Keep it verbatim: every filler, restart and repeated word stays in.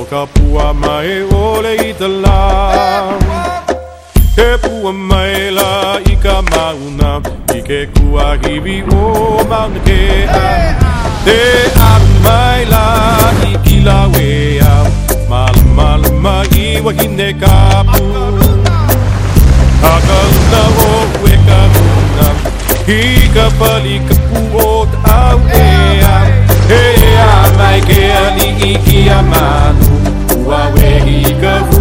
kapua mai ole itala Ke pua mai la ika mauna Ike kua hivi o mauna ke a Te a mai la ikila wea Mal mal mai wahine kapu Akaluna o weka muna Ika pali kapu o ta'au ea He a mai ke ali iki a manu Ua wehi ka